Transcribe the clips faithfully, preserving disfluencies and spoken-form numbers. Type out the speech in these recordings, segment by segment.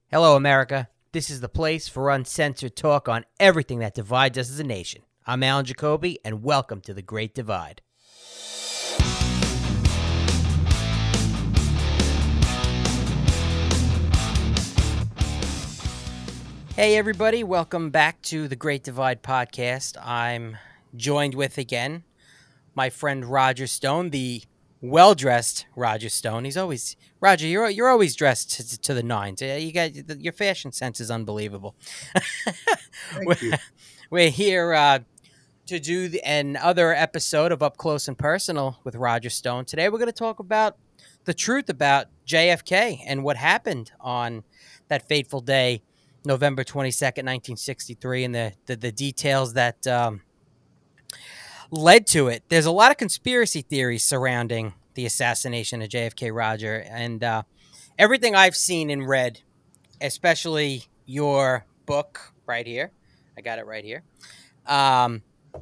Hello, America. This is the place for uncensored talk on everything that divides us as a nation. I'm Alan Jacoby, and welcome to The Great Divide. Hey, everybody. Welcome back to The Great Divide podcast. I'm joined with, again, my friend Roger Stone, the well-dressed Roger Stone. He's always Roger. You're you're always dressed to, to the nines. You got your fashion sense is unbelievable. Thank we're, you. we're here uh, to do the, another episode of Up Close and Personal with Roger Stone. Today, we're going to talk about the truth about J F K and what happened on that fateful day, November twenty-second, nineteen sixty-three, and the the, the details that. Um, led to it. There's a lot of conspiracy theories surrounding the assassination of J F K, Roger, and uh, everything I've seen and read, especially your book right here. I got it right here. Um,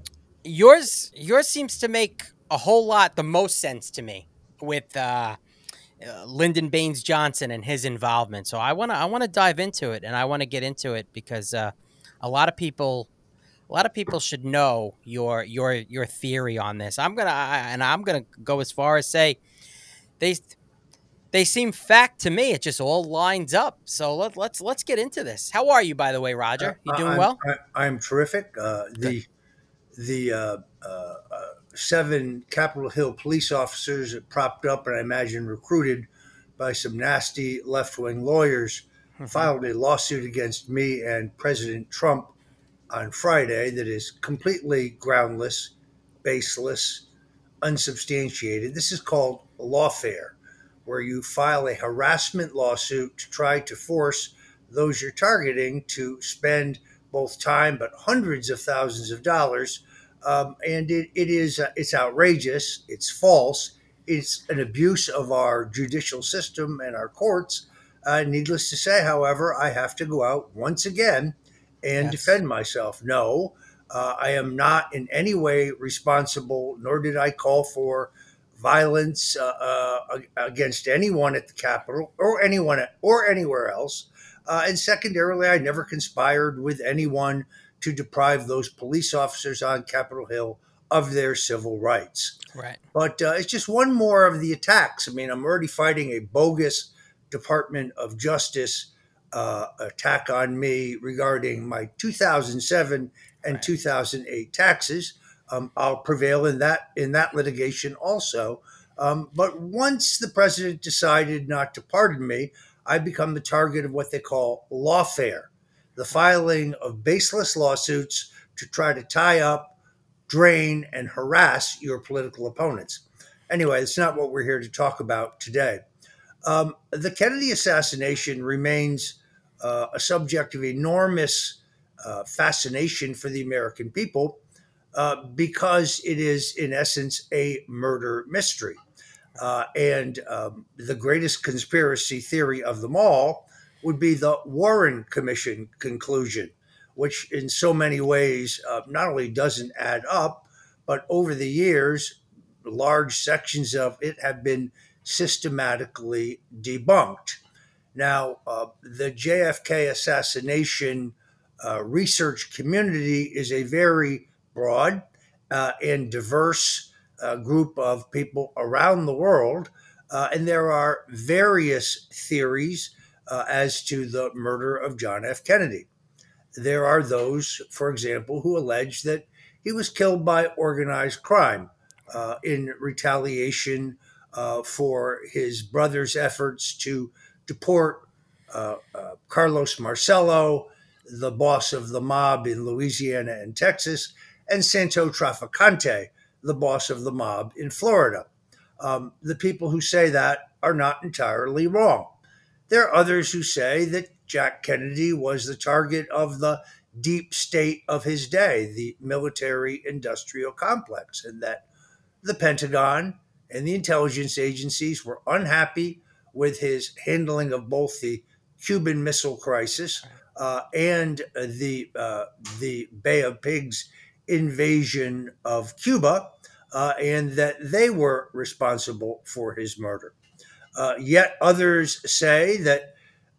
yours, yours seems to make a whole lot the most sense to me with uh, uh, Lyndon Baines Johnson and his involvement. So I want to I want to dive into it, and I want to get into it because uh, a lot of people a lot of people should know your your your theory on this. I'm gonna I, and I'm gonna go as far as say they they seem fact to me. It just all lines up. So let, let's let's get into this. How are you, by the way, Uh, Roger? You doing I'm well? I, I'm terrific. Uh, Good. the the uh, uh, uh, seven Capitol Hill police officers propped up and I imagine recruited by some nasty left wing lawyers Mm-hmm. filed a lawsuit against me and President Trump on Friday that is completely groundless, baseless, unsubstantiated. This is called lawfare, where you file a harassment lawsuit to try to force those you're targeting to spend both time but hundreds of thousands of dollars. Um, and it, it is uh, it's outrageous. It's false. It's an abuse of our judicial system and our courts. Uh, needless to say, however, I have to go out once again and Yes. defend myself. No, uh, I am not in any way responsible, nor did I call for violence uh, uh, against anyone at the Capitol or anyone at, or anywhere else. Uh, and secondarily, I never conspired with anyone to deprive those police officers on Capitol Hill of their civil rights. Right. But uh, it's just one more of the attacks. I mean, I'm already fighting a bogus Department of Justice uh, attack on me regarding my two thousand seven and Right. two thousand eight taxes. Um, I'll prevail in that in that litigation also. Um, but once the president decided not to pardon me, I become the target of what they call lawfare, the filing of baseless lawsuits to try to tie up, drain, and harass your political opponents. Anyway, it's not what we're here to talk about today. Um, the Kennedy assassination remains uh, a subject of enormous uh, fascination for the American people uh, because it is, in essence, a murder mystery. Uh, and um, the greatest conspiracy theory of them all would be the Warren Commission conclusion, which in so many ways uh, not only doesn't add up, but over the years, large sections of it have been systematically debunked. Now, uh, the J F K assassination uh, research community is a very broad uh, and diverse uh, group of people around the world, uh, and there are various theories uh, as to the murder of John F. Kennedy. There are those, for example, who allege that he was killed by organized crime uh, in retaliation uh, for his brother's efforts to deport uh, uh, Carlos Marcello, the boss of the mob in Louisiana and Texas, and Santo Traficante, the boss of the mob in Florida. Um, the people who say that are not entirely wrong. There are others who say that Jack Kennedy was the target of the deep state of his day, the military industrial complex, and that the Pentagon and the intelligence agencies were unhappy with his handling of both the Cuban Missile Crisis uh, and the uh, the Bay of Pigs invasion of Cuba, uh, and that they were responsible for his murder. Uh, yet others say that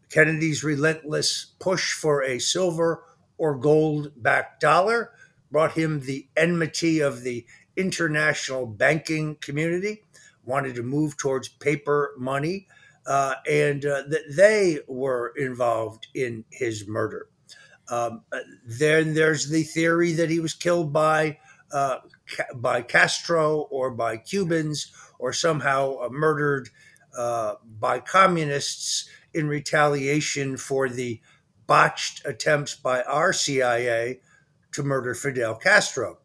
Kennedy's relentless push for a silver or gold backed dollar brought him the enmity of the international banking community, wanted to move towards paper money, uh, and uh, that they were involved in his murder. Um, uh, then there's the theory that he was killed by uh, by Castro or by Cubans or somehow uh, murdered uh, by communists in retaliation for the botched attempts by our C I A to murder Fidel Castro.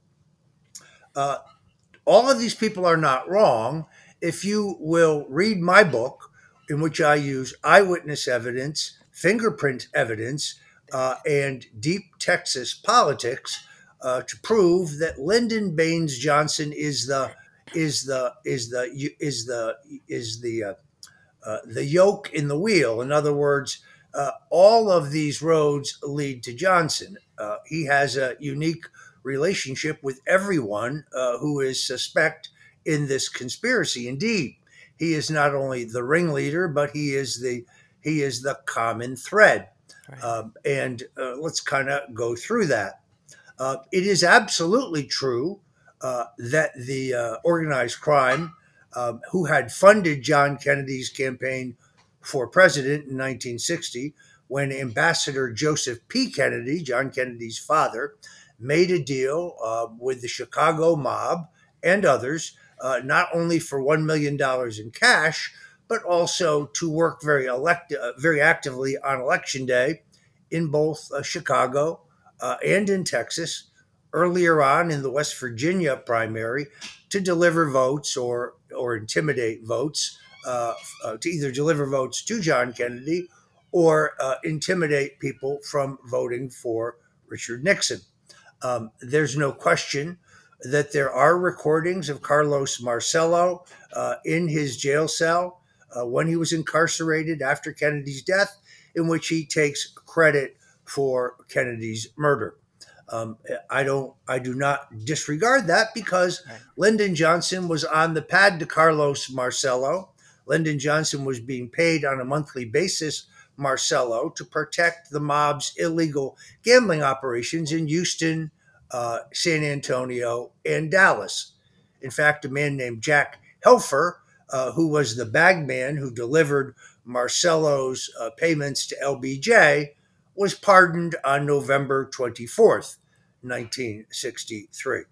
Uh, all of these people are not wrong. If you will read my book, in which I use eyewitness evidence, fingerprint evidence, uh, and deep Texas politics uh, to prove that Lyndon Baines Johnson is the is the is the is the is the uh, uh, the yoke in the wheel. In other words, uh, all of these roads lead to Johnson. Uh, he has a unique relationship with everyone uh, who is suspect in this conspiracy. Indeed, he is not only the ringleader, but he is the he is the common thread. Right. Um, and uh, let's kind of go through that. Uh, it is absolutely true uh, that the uh, organized crime um, who had funded John Kennedy's campaign for president in nineteen sixty, when Ambassador Joseph P. Kennedy, John Kennedy's father, made a deal uh, with the Chicago mob and others, uh, not only for one million dollars in cash, but also to work very elect- uh, very actively on election day in both uh, Chicago uh, and in Texas, earlier on in the West Virginia primary, to deliver votes or or intimidate votes, uh, uh, to either deliver votes to John Kennedy or uh, intimidate people from voting for Richard Nixon. Um, there's no question that there are recordings of Carlos Marcello uh, in his jail cell uh, when he was incarcerated after Kennedy's death, in which he takes credit for Kennedy's murder. Um, I don't, I do not disregard that because Right. Lyndon Johnson was on the pad to Carlos Marcello. Lyndon Johnson was being paid on a monthly basis, Marcello, to protect the mob's illegal gambling operations in Houston, uh, San Antonio, and Dallas. In fact, a man named Jack Helfer, uh, who was the bagman who delivered Marcello's uh, payments to L B J, was pardoned on November twenty-fourth, nineteen sixty-three.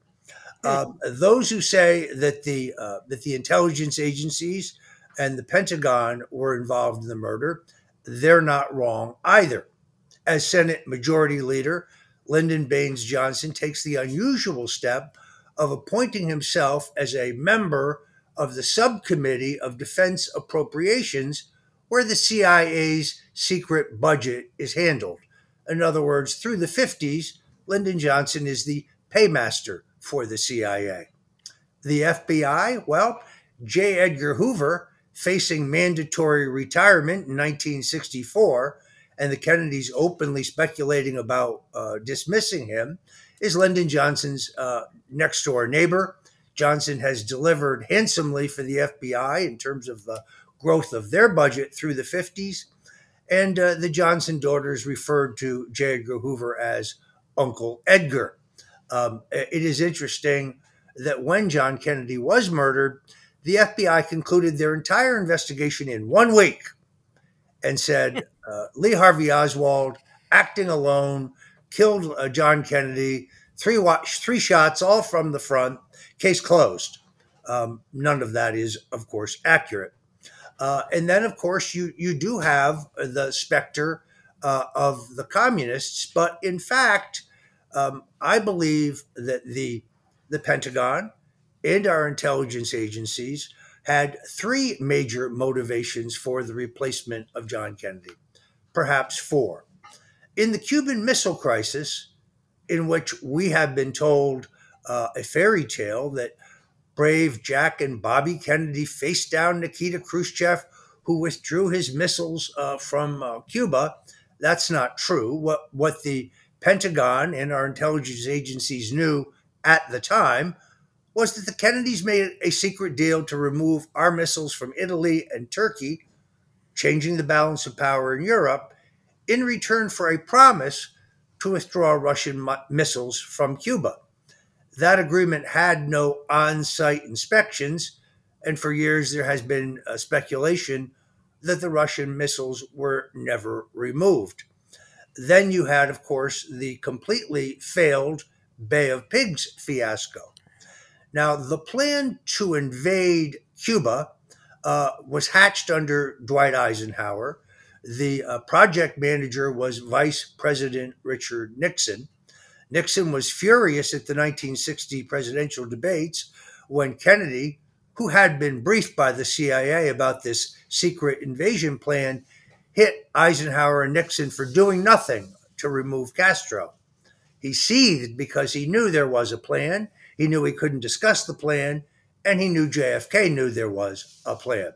Um, those who say that the uh, that the intelligence agencies and the Pentagon were involved in the murder, they're not wrong either. As Senate Majority Leader, Lyndon Baines Johnson takes the unusual step of appointing himself as a member of the Subcommittee of Defense Appropriations, where the C I A's secret budget is handled. In other words, through the fifties, Lyndon Johnson is the paymaster for the C I A. The F B I, well, J. Edgar Hoover, facing mandatory retirement in nineteen sixty-four, and the Kennedys openly speculating about uh, dismissing him, is Lyndon Johnson's uh, next door neighbor. Johnson has delivered handsomely for the F B I in terms of the growth of their budget through the fifties. And uh, the Johnson daughters referred to J. Edgar Hoover as Uncle Edgar. Um, it is interesting that when John Kennedy was murdered, the F B I concluded their entire investigation in one week and said uh, Lee Harvey Oswald, acting alone, killed uh, John Kennedy, three, watch, three shots, all from the front, case closed. Um, none of that is, of course, accurate. Uh, and then, of course, you, you do have the specter uh, of the communists. But in fact, um, I believe that the, the Pentagon and our intelligence agencies had three major motivations for the replacement of John Kennedy, perhaps four. In the Cuban Missile Crisis, in which we have been told uh, a fairy tale that brave Jack and Bobby Kennedy faced down Nikita Khrushchev, who withdrew his missiles uh, from uh, Cuba. That's not true. What, what the Pentagon and our intelligence agencies knew at the time was that the Kennedys made a secret deal to remove our missiles from Italy and Turkey changing the balance of power in Europe in return for a promise to withdraw Russian mi- missiles from Cuba. That agreement had no on site inspections, and for years there has been uh, speculation that the Russian missiles were never removed. Then you had, of course, the completely failed Bay of Pigs fiasco. Now, the plan to invade Cuba uh, was hatched under Dwight Eisenhower. The uh, project manager was Vice President Richard Nixon. Nixon was furious at the nineteen sixty presidential debates when Kennedy, who had been briefed by the C I A about this secret invasion plan, hit Eisenhower and Nixon for doing nothing to remove Castro. He seethed because he knew there was a plan, he knew he couldn't discuss the plan, and he knew J F K knew there was a plan.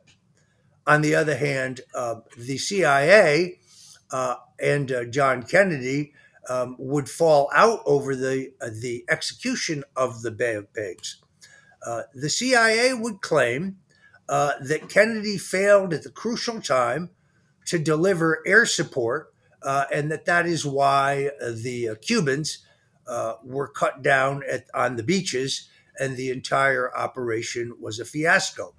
On the other hand, uh, the C I A uh, and uh, John Kennedy um, would fall out over the uh, the execution of the Bay of Pigs. Uh, the C I A would claim uh, that Kennedy failed at the crucial time to deliver air support, uh, and that that is why uh, the uh, Cubans uh, were cut down at, on the beaches, and the entire operation was a fiasco.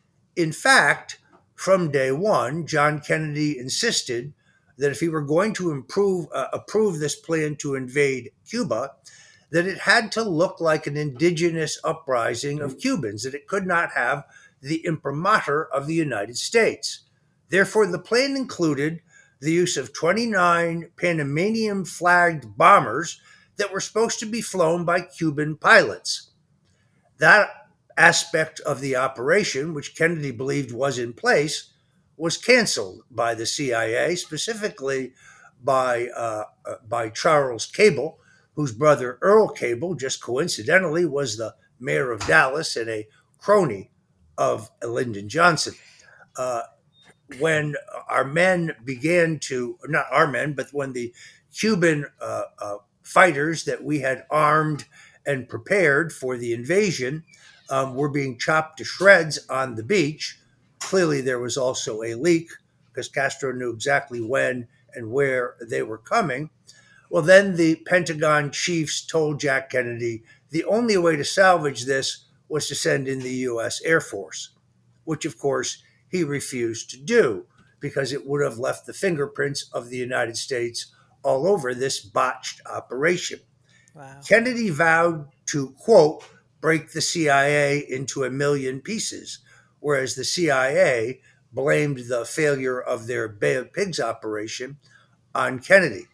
In fact, from day one, John Kennedy insisted that if he were going to improve, uh, approve this plan to invade Cuba, that it had to look like an indigenous uprising of Cubans, that it could not have the imprimatur of the United States. Therefore, the plan included the use of twenty-nine Panamanian flagged bombers that were supposed to be flown by Cuban pilots. That aspect of the operation, which Kennedy believed was in place, was canceled by the C I A, specifically by, uh, uh, by Charles Cable, whose brother Earl Cable, just coincidentally, was the mayor of Dallas and a crony of Lyndon Johnson. Uh, when our men began to, not our men, but when the Cuban uh, uh, fighters that we had armed and prepared for the invasion um, were being chopped to shreds on the beach, clearly there was also a leak because Castro knew exactly when and where they were coming. Well, then the Pentagon chiefs told Jack Kennedy the only way to salvage this was to send in the U S Air Force, which, of course, he refused to do because it would have left the fingerprints of the United States all over this botched operation. Wow. Kennedy vowed to, quote, break the C I A into a million pieces, whereas the C I A blamed the failure of their Bay of Pigs operation on Kennedy.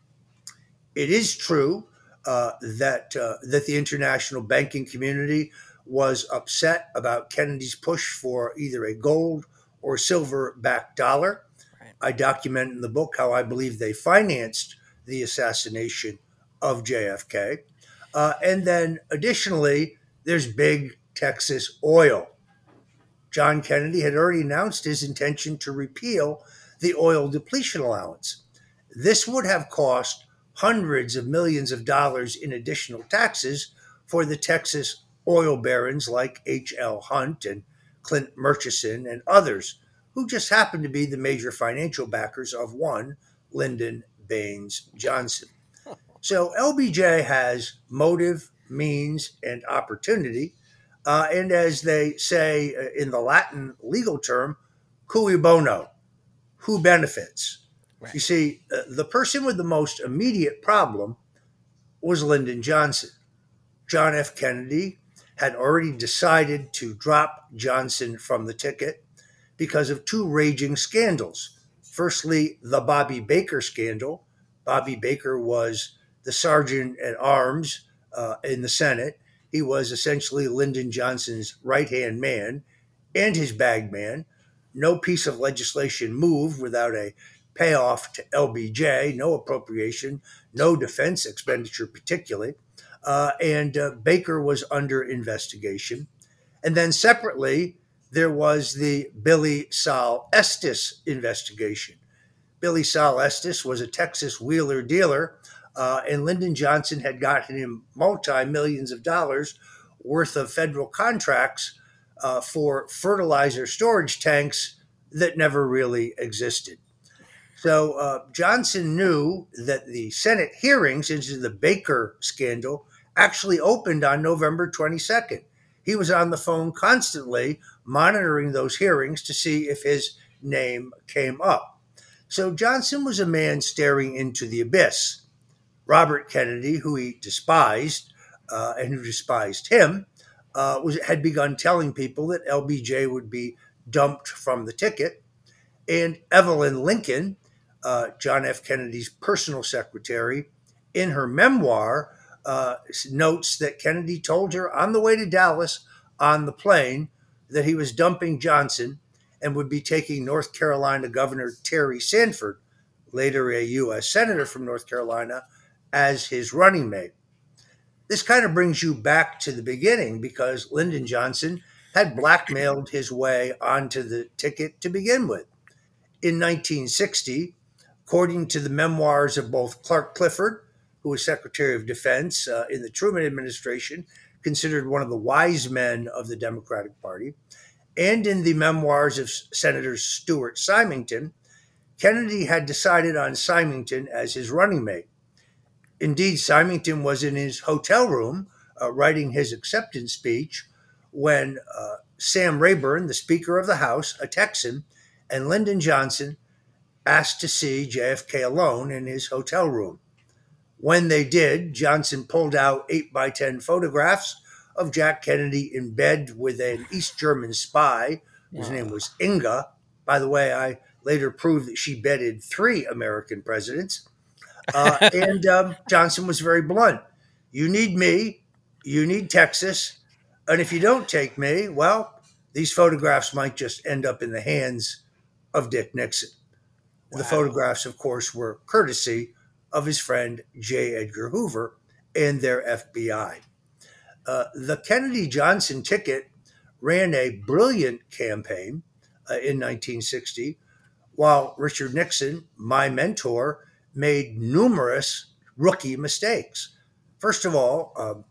It is true uh, that uh, that the international banking community was upset about Kennedy's push for either a gold or silver backed dollar. Right. I document in the book how I believe they financed the assassination of J F K. Uh, and then additionally, there's big Texas oil. John Kennedy had already announced his intention to repeal the oil depletion allowance. This would have cost hundreds of millions of dollars in additional taxes for the Texas oil barons like H L. Hunt and Clint Murchison and others, who just happened to be the major financial backers of one Lyndon Baines Johnson. So L B J has motive, means, and opportunity. Uh, and as they say uh, in the Latin legal term, cui bono, who benefits? Right. You see, uh, the person with the most immediate problem was Lyndon Johnson. John F. Kennedy had already decided to drop Johnson from the ticket because of two raging scandals. Firstly, the Bobby Baker scandal. Bobby Baker was the sergeant at arms uh, in the Senate. He was essentially Lyndon Johnson's right-hand man and his bag man. No piece of legislation moved without a payoff to L B J, no appropriation, no defense expenditure particularly. Uh, and uh, Baker was under investigation. And then separately, there was the Billy Sol Estes investigation. Billy Sol Estes was a Texas wheeler dealer, uh, and Lyndon Johnson had gotten him multi-millions of dollars worth of federal contracts uh, for fertilizer storage tanks that never really existed. So uh, Johnson knew that the Senate hearings into the Baker scandal actually opened on November twenty-second. He was on the phone constantly monitoring those hearings to see if his name came up. So Johnson was a man staring into the abyss. Robert Kennedy, who he despised uh, and who despised him, uh, was, had begun telling people that L B J would be dumped from the ticket. And Evelyn Lincoln, uh, John F. Kennedy's personal secretary, in her memoir, uh, notes that Kennedy told her on the way to Dallas on the plane that he was dumping Johnson and would be taking North Carolina Governor Terry Sanford, later a U S Senator from North Carolina, as his running mate. This kind of brings you back to the beginning because Lyndon Johnson had blackmailed his way onto the ticket to begin with. In nineteen sixty, according to the memoirs of both Clark Clifford, who was Secretary of Defense uh, in the Truman administration, considered one of the wise men of the Democratic Party, and in the memoirs of Senator Stuart Symington, Kennedy had decided on Symington as his running mate. Indeed, Symington was in his hotel room uh, writing his acceptance speech when uh, Sam Rayburn, the Speaker of the House, a Texan, and Lyndon Johnson asked to see J F K alone in his hotel room. When they did, Johnson pulled out eight by ten photographs of Jack Kennedy in bed with an East German spy whose name was Inga. By the way, I later proved that she bedded three American presidents. Uh, and um, Johnson was very blunt. You need me, you need Texas, and if you don't take me, well, these photographs might just end up in the hands of Dick Nixon. Wow. The photographs, of course, were courtesy of his friend J. Edgar Hoover and their F B I. Uh, the Kennedy-Johnson ticket ran a brilliant campaign uh, in nineteen sixty, while Richard Nixon, my mentor, made numerous rookie mistakes. First of all, um,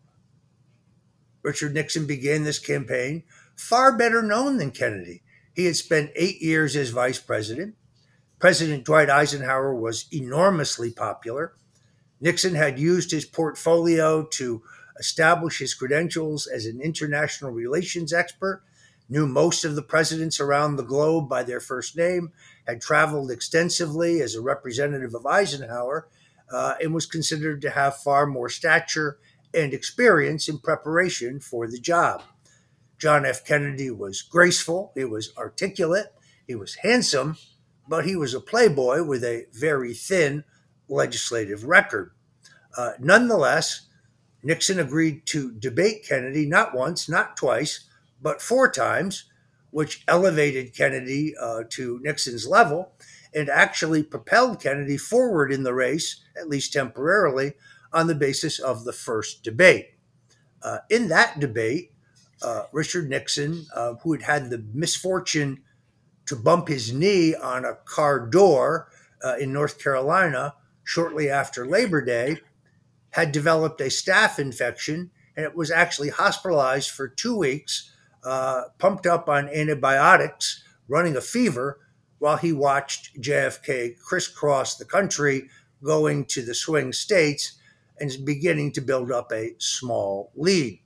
Richard Nixon began this campaign far better known than Kennedy. He had spent eight years as vice president. President Dwight Eisenhower was enormously popular. Nixon had used his portfolio to establish his credentials as an international relations expert, knew most of the presidents around the globe by their first name, had traveled extensively as a representative of Eisenhower, uh, and was considered to have far more stature and experience in preparation for the job. John F. Kennedy was graceful, he was articulate, he was handsome, but he was a playboy with a very thin legislative record. Uh, nonetheless, Nixon agreed to debate Kennedy not once, not twice, but four times, which elevated Kennedy uh, to Nixon's level and actually propelled Kennedy forward in the race, at least temporarily, on the basis of the first debate. Uh, in that debate, uh, Richard Nixon, uh, who had had the misfortune to bump his knee on a car door uh, in North Carolina shortly after Labor Day, had developed a staph infection and it was actually hospitalized for two weeks, uh, pumped up on antibiotics, running a fever, while he watched J F K crisscross the country, going to the swing states and beginning to build up a small lead.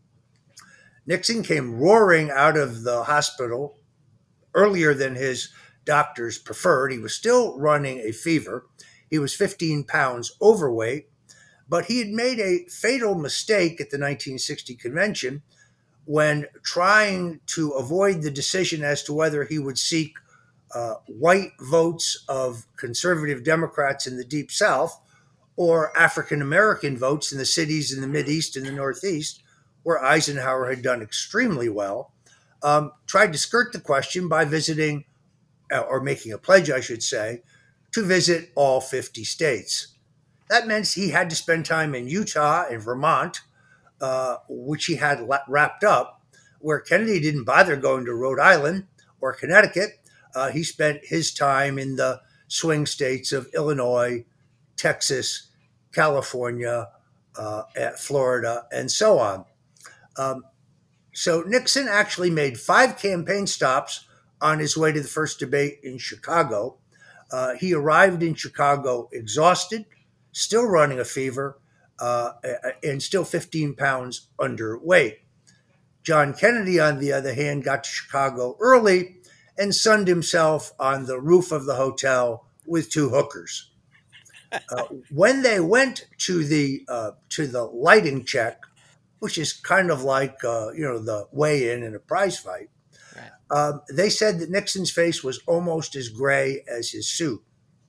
Nixon came roaring out of the hospital earlier than his doctors preferred. He was still running a fever. He was fifteen pounds overweight, but he had made a fatal mistake at the nineteen sixty convention when trying to avoid the decision as to whether he would seek uh, white votes of conservative Democrats in the Deep South or African American votes in the cities in the Mideast and the Northeast, where Eisenhower had done extremely well. Um, tried to skirt the question by visiting, uh, or making a pledge, I should say, to visit all fifty states. That meant he had to spend time in Utah and Vermont, uh, which he had la- wrapped up, where Kennedy didn't bother going to Rhode Island or Connecticut. Uh, he spent his time in the swing states of Illinois, Texas, California, uh, Florida, and so on. Um, So Nixon actually made five campaign stops on his way to the first debate in Chicago. Uh, he arrived in Chicago exhausted, still running a fever, uh, and still fifteen pounds underweight. John Kennedy, on the other hand, got to Chicago early and sunned himself on the roof of the hotel with two hookers. Uh, when they went to the uh, to the lighting check, which is kind of like uh, you know the weigh-in in a prize fight, Right. um, they said that Nixon's face was almost as gray as his suit.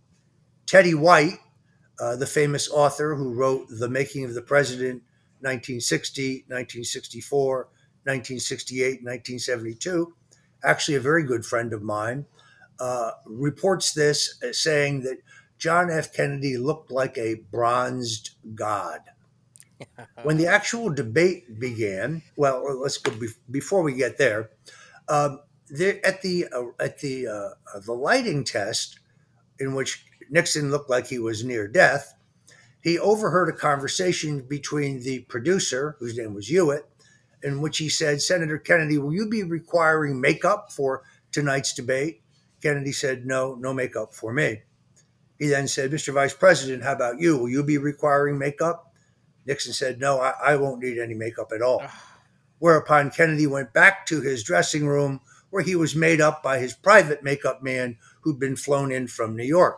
Teddy White, uh, the famous author who wrote The Making of the President, nineteen sixty, nineteen sixty-four, nineteen sixty-eight, nineteen seventy-two, actually a very good friend of mine, uh, reports this as saying that John F. Kennedy looked like a bronzed god. When the actual debate began, well, let's go be- before we get there. Um, there at the uh, at the uh, the lighting test, in which Nixon looked like he was near death, he overheard a conversation between the producer, whose name was Hewitt, in which he said, "Senator Kennedy, will you be requiring makeup for tonight's debate?" Kennedy said, "No, no makeup for me." He then said, "Mister Vice President, how about you? Will you be requiring makeup?" Nixon said, "No, I, I won't need any makeup at all." Whereupon Kennedy went back to his dressing room, where he was made up by his private makeup man who'd been flown in from New York.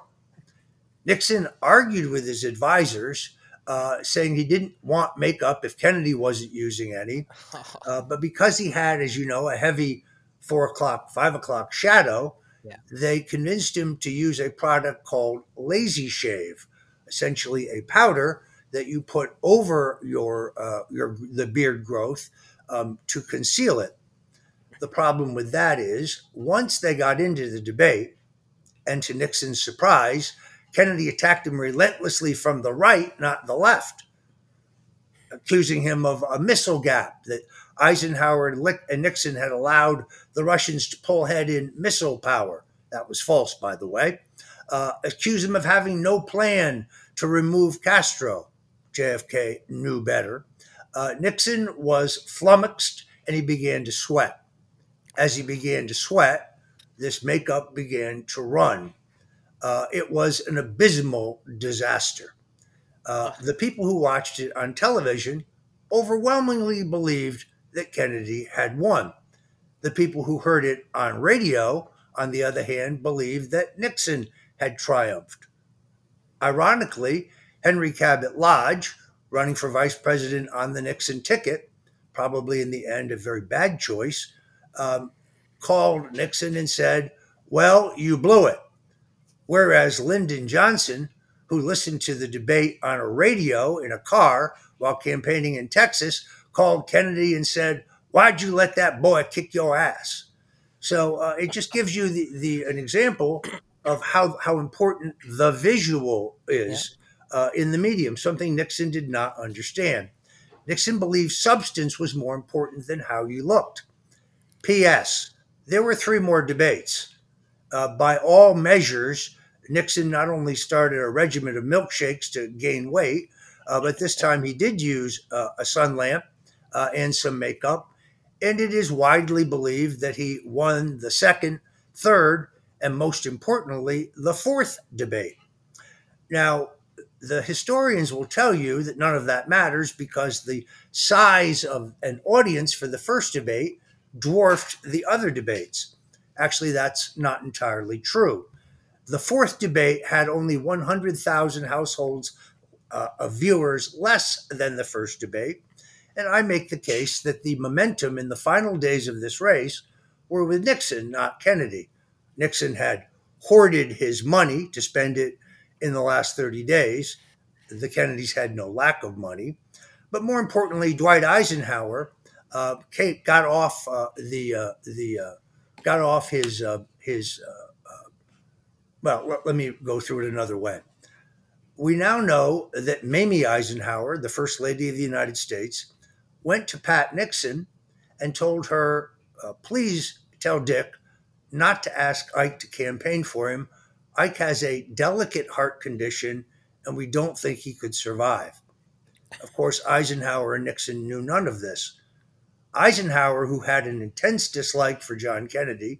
Nixon argued with his advisors, uh, saying he didn't want makeup if Kennedy wasn't using any. Uh, but because he had, as you know, a heavy four o'clock, five o'clock shadow, Yeah. they convinced him to use a product called Lazy Shave, essentially a powder that you put over your uh, your the beard growth um, to conceal it. The problem with that is once they got into the debate, and to Nixon's surprise, Kennedy attacked him relentlessly from the right, not the left, accusing him of a missile gap, that Eisenhower and Nixon had allowed the Russians to pull ahead in missile power. That was false, by the way. Uh, accused him of having no plan to remove Castro. J F K knew better. Uh, Nixon was flummoxed and he began to sweat. As he began to sweat, this makeup began to run. Uh, it was an abysmal disaster. Uh, the people who watched it on television overwhelmingly believed that Kennedy had won. The people who heard it on radio, on the other hand, believed that Nixon had triumphed. Ironically, Henry Cabot Lodge, running for vice president on the Nixon ticket, probably in the end a very bad choice, um, called Nixon and said, "Well, you blew it." Whereas Lyndon Johnson, who listened to the debate on a radio in a car while campaigning in Texas, called Kennedy and said, "Why'd you let that boy kick your ass?" So uh, it just gives you the, the an example of how, how important the visual is yeah. uh, in the medium, something Nixon did not understand. Nixon believed substance was more important than how you looked. P S. There were three more debates. Uh, by all measures, Nixon not only started a regimen of milkshakes to gain weight, uh, but this time he did use uh, a sun lamp uh, and some makeup. And it is widely believed that he won the second, third, and most importantly, the fourth debate. Now, the historians will tell you that none of that matters because the size of an audience for the first debate dwarfed the other debates. Actually, that's not entirely true. The fourth debate had only one hundred thousand households uh, of viewers less than the first debate. And I make the case that the momentum in the final days of this race were with Nixon, not Kennedy. Nixon had hoarded his money to spend it in the last thirty days. The Kennedys had no lack of money. But more importantly, Dwight Eisenhower uh, got off uh, the uh, the uh, got off his uh, his. Uh, uh, well, let, let me go through it another way. We now know that Mamie Eisenhower, the First Lady of the United States, went to Pat Nixon and told her, uh, please tell Dick not to ask Ike to campaign for him. Ike has a delicate heart condition, and we don't think he could survive. Of course, Eisenhower and Nixon knew none of this. Eisenhower, who had an intense dislike for John Kennedy,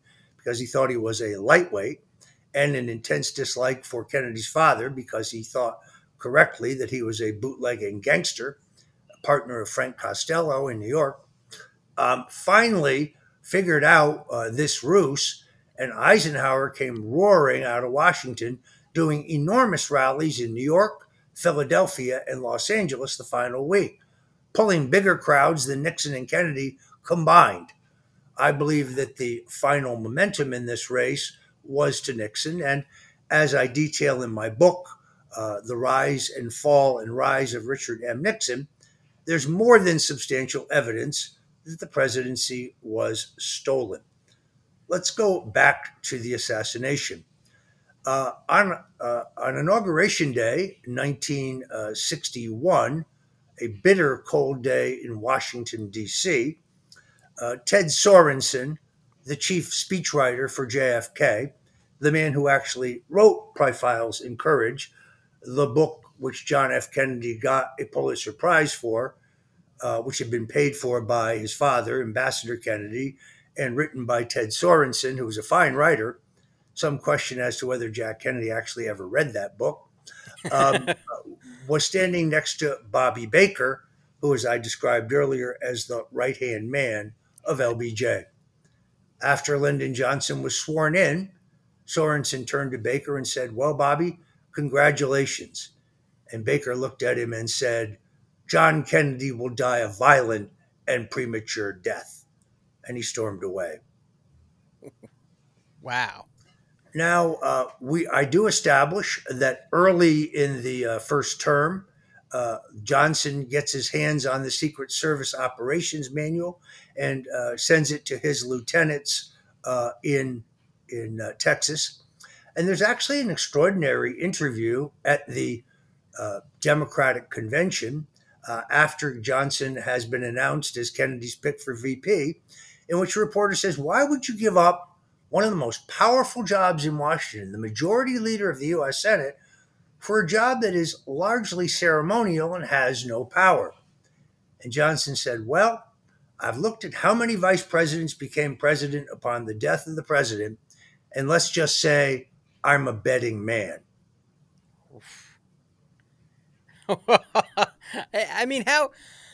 because he thought he was a lightweight, and an intense dislike for Kennedy's father because he thought correctly that he was a bootlegging gangster, a partner of Frank Costello in New York, um, finally figured out uh, this ruse, and Eisenhower came roaring out of Washington, doing enormous rallies in New York, Philadelphia, and Los Angeles the final week, pulling bigger crowds than Nixon and Kennedy combined. I believe that the final momentum in this race was to Nixon. And as I detail in my book, uh, The Rise and Fall and Rise of Richard M. Nixon, there's more than substantial evidence that the presidency was stolen. Let's go back to the assassination. Uh, on, uh, on Inauguration Day, nineteen sixty-one, a bitter cold day in Washington, D C, uh, Ted Sorensen, the chief speechwriter for J F K, the man who actually wrote Profiles in Courage, the book which John F. Kennedy got a Pulitzer Prize for, uh, which had been paid for by his father, Ambassador Kennedy, and written by Ted Sorensen, who was a fine writer. Some question as to whether Jack Kennedy actually ever read that book, um, was standing next to Bobby Baker, who, as I described earlier, as the right-hand man of L B J. After Lyndon Johnson was sworn in, Sorensen turned to Baker and said, "Well, Bobby, congratulations." And Baker looked at him and said, "John Kennedy will die a violent and premature death." And he stormed away. Wow. Now, uh, we I do establish that early in the uh, first term, uh, Johnson gets his hands on the Secret Service Operations Manual and uh, sends it to his lieutenants uh, in in uh, Texas. And there's actually an extraordinary interview at the uh, Democratic Convention uh, after Johnson has been announced as Kennedy's pick for V P, in which a reporter says, "Why would you give up one of the most powerful jobs in Washington, the majority leader of the U S Senate, for a job that is largely ceremonial and has no power?" And Johnson said, "Well, I've looked at how many vice presidents became president upon the death of the president, and let's just say I'm a betting man." I mean, how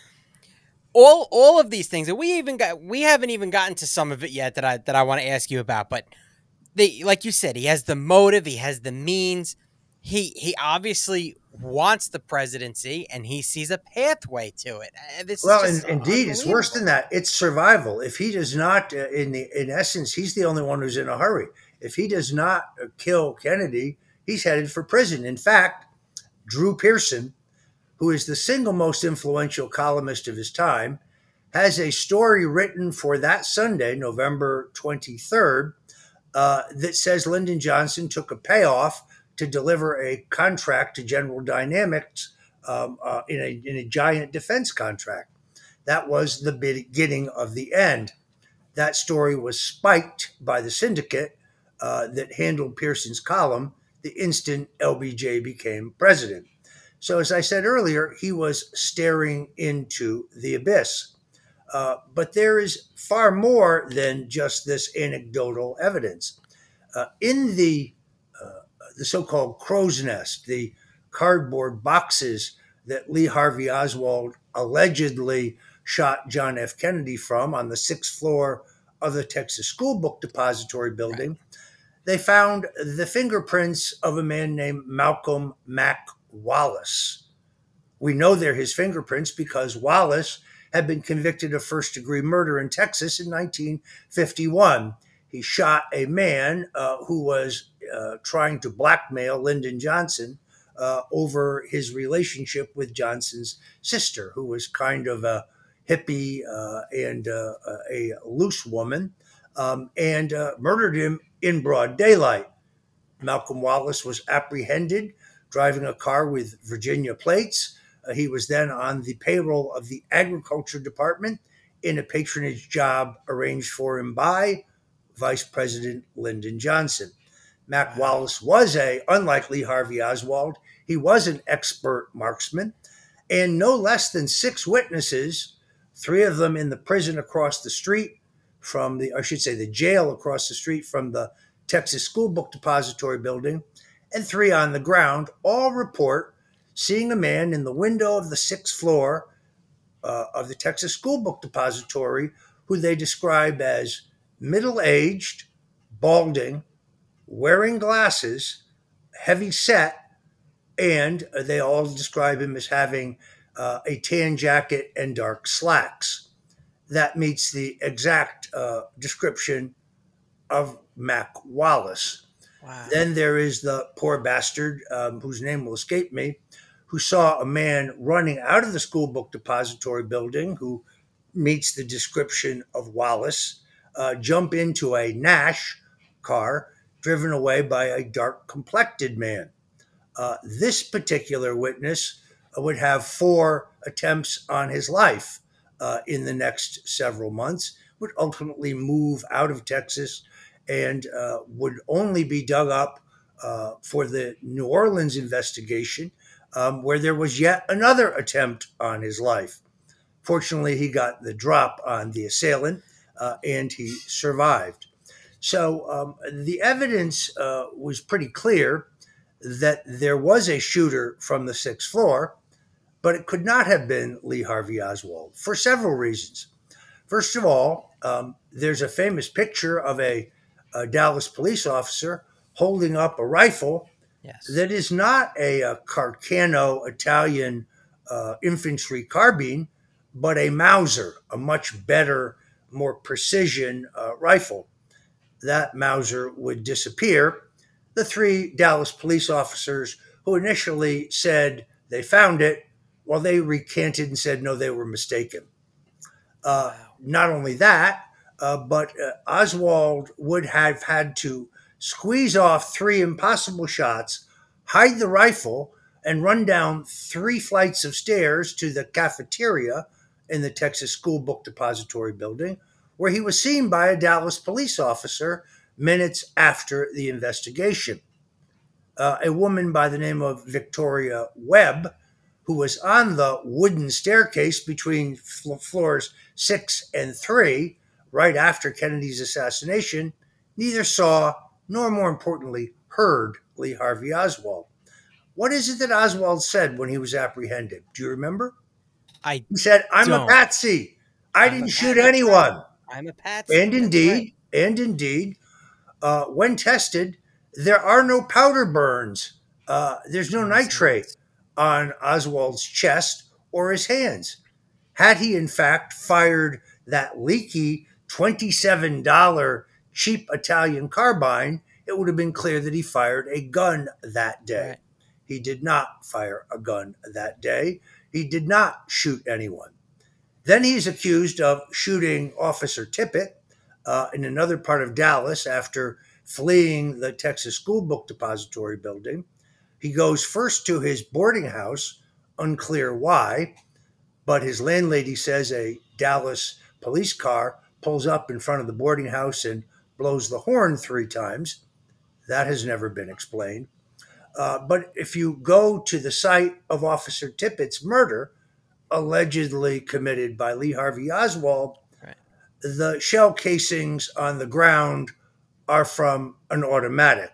all all of these things, and we even got we haven't even gotten to some of it yet that I that I want to ask you about. But they, like you said, he has the motive, he has the means. He he obviously wants the presidency, and he sees a pathway to it. This well, is and, indeed, it's worse than that. It's survival. If he does not, uh, in the in essence, he's the only one who's in a hurry. If he does not uh, kill Kennedy, he's headed for prison. In fact, Drew Pearson, who is the single most influential columnist of his time, has a story written for that Sunday, November twenty-third, uh, that says Lyndon Johnson took a payoff to deliver a contract to General Dynamics um, uh, in, a, in a giant defense contract. That was the beginning of the end. That story was spiked by the syndicate uh, that handled Pearson's column the instant L B J became president. So, as I said earlier, he was staring into the abyss. Uh, but there is far more than just this anecdotal evidence. Uh, in the uh, the so-called crow's nest, the cardboard boxes that Lee Harvey Oswald allegedly shot John F. Kennedy from on the sixth floor of the Texas School Book Depository building, they found the fingerprints of a man named Malcolm Mac Wallace. We know they're his fingerprints because Wallace had been convicted of first-degree murder in Texas in nineteen fifty-one. He shot a man uh, who was uh, trying to blackmail Lyndon Johnson uh, over his relationship with Johnson's sister, who was kind of a hippie uh, and uh, a loose woman, um, and uh, murdered him in broad daylight. Malcolm Wallace was apprehended driving a car with Virginia plates. Uh, he was then on the payroll of the Agriculture Department in a patronage job arranged for him by Vice President Lyndon Johnson. Mac Wallace was a, unlike Lee Harvey Oswald, he was an expert marksman, and no less than six witnesses, three of them in the prison across the street, from the, I should say, the jail across the street from the Texas School Book Depository building, and three on the ground all report seeing a man in the window of the sixth floor uh, of the Texas School Book Depository who they describe as middle aged, balding, wearing glasses, heavy set, and they all describe him as having uh, a tan jacket and dark slacks. That meets the exact uh, description of Mac Wallace. Wow. Then there is the poor bastard, um, whose name will escape me, who saw a man running out of the school book depository building who meets the description of Wallace, uh, jump into a Nash car driven away by a dark complected man. Uh, this particular witness would have four attempts on his life uh, in the next several months, would ultimately move out of Texas, and uh, would only be dug up uh, for the New Orleans investigation, um, where there was yet another attempt on his life. Fortunately, he got the drop on the assailant, uh, and he survived. So um, the evidence uh, was pretty clear that there was a shooter from the sixth floor, but it could not have been Lee Harvey Oswald for several reasons. First of all, um, there's a famous picture of a, a Dallas police officer holding up a rifle Yes. that is not a, a Carcano Italian uh, infantry carbine, but a Mauser, a much better, more precision uh, rifle. That Mauser would disappear. The three Dallas police officers who initially said they found it, well, they recanted and said, no, they were mistaken. Uh, Wow. Not only that, uh, but uh, Oswald would have had to squeeze off three impossible shots, hide the rifle, and run down three flights of stairs to the cafeteria in the Texas School Book Depository building, where he was seen by a Dallas police officer minutes after the investigation. Uh, a woman by the name of Victoria Webb, who was on the wooden staircase between fl- floors six and three, right after Kennedy's assassination, neither saw nor, more importantly, heard Lee Harvey Oswald. What is it that Oswald said when he was apprehended? Do you remember? I He said, I'm don't. a patsy. I I'm didn't a shoot pat- anyone. I'm a patsy. And That's indeed, right. and indeed, uh, when tested, there are no powder burns. Uh, there's no On his nitrate hands. on Oswald's chest or his hands. Had he, in fact, fired that leaky twenty-seven dollars cheap Italian carbine, it would have been clear that he fired a gun that day. Right. He did not fire a gun that day. He did not shoot anyone. Then he's accused of shooting Officer Tippit uh, in another part of Dallas after fleeing the Texas School Book Depository building. He goes first to his boarding house, unclear why, but his landlady says a Dallas police car pulls up in front of the boarding house and blows the horn three times. That has never been explained. Uh, but if you go to the site of Officer Tippit's murder, allegedly committed by Lee Harvey Oswald, Right. the shell casings on the ground are from an automatic.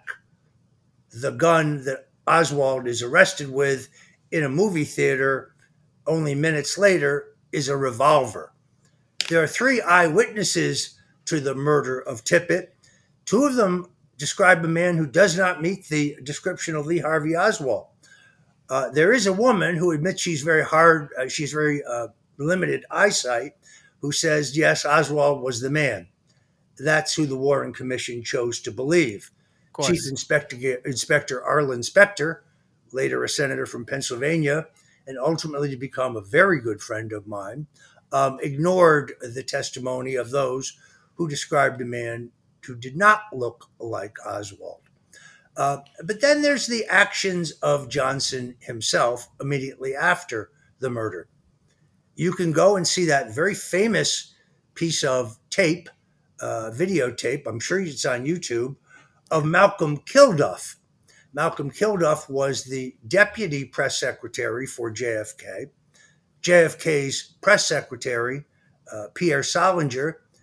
The gun that Oswald is arrested with in a movie theater only minutes later is a revolver. There are three eyewitnesses to the murder of Tippit. Two of them describe a man who does not meet the description of Lee Harvey Oswald. Uh, there is a woman who admits she's very hard, uh, she's very uh, limited eyesight, who says, yes, Oswald was the man. That's who the Warren Commission chose to believe. Of course. Chief Inspector, Inspector Arlen Specter, later a senator from Pennsylvania, and ultimately to become a very good friend of mine, um, ignored the testimony of those who described a man who did not look like Oswald. Uh, but then there's the actions of Johnson himself immediately after the murder. You can go and see that very famous piece of tape, uh, videotape, I'm sure it's on YouTube, of Malcolm Kilduff. Malcolm Kilduff was the deputy press secretary for J F K. J F K's press secretary, uh, Pierre Salinger,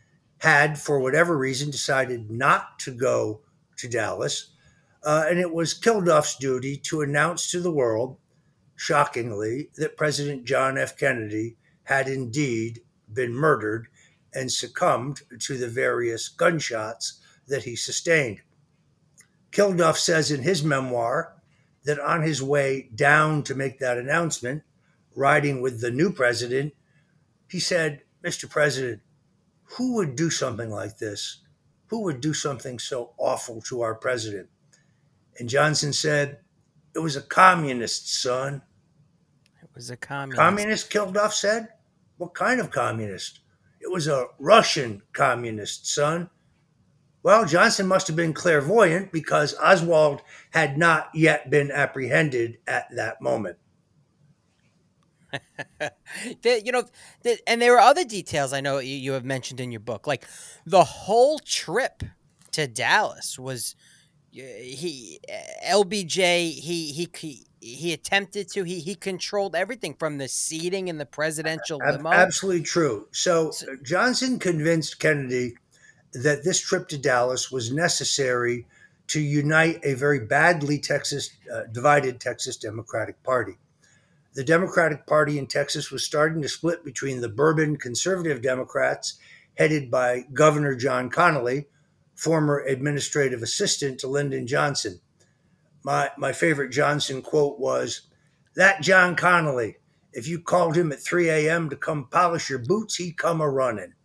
had, for whatever reason, decided not to go to Dallas. Uh, and it was Kilduff's duty to announce to the world, shockingly, that President John F. Kennedy had indeed been murdered and succumbed to the various gunshots that he sustained. Kilduff says in his memoir that on his way down to make that announcement, riding with the new president, he said, "Mister President, who would do something like this? Who would do something so awful to our president?" And Johnson said, "It was a communist, son." It was a communist. Communist, Kilduff said? What kind of communist? "It was a Russian communist, son." Well, Johnson must have been clairvoyant because Oswald had not yet been apprehended at that moment. the, you know, the, and there were other details I know you, you have mentioned in your book. Like the whole trip to Dallas was he L B J. He he he, he attempted to he he controlled everything from the seating in the presidential limo. Absolutely true. So, so Johnson convinced Kennedy that this trip to Dallas was necessary to unite a very badly Texas uh, divided Texas Democratic Party. The Democratic Party in Texas was starting to split between the Bourbon conservative Democrats, headed by Governor John Connally, former administrative assistant to Lyndon Johnson. My, my favorite Johnson quote was, "That John Connally, if you called him at three a.m. to come polish your boots, he'd come a-running."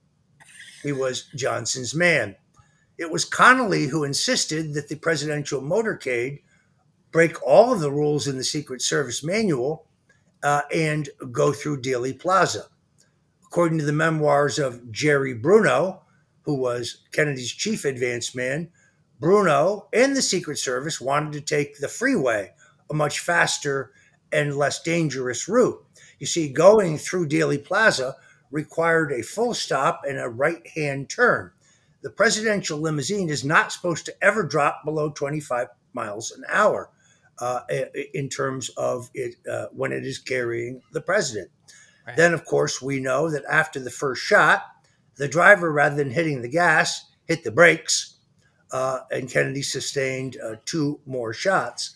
He was Johnson's man. It was Connally who insisted that the presidential motorcade break all of the rules in the Secret Service manual uh, and go through Dealey Plaza. According to the memoirs of Jerry Bruno, who was Kennedy's chief advance man, Bruno and the Secret Service wanted to take the freeway, a much faster and less dangerous route. You see, going through Dealey Plaza required a full stop and a right-hand turn. The presidential limousine is not supposed to ever drop below twenty-five miles an hour uh, in terms of it uh, when it is carrying the president. Right. Then, of course, we know that after the first shot, the driver, rather than hitting the gas, hit the brakes, uh, and Kennedy sustained uh, two more shots.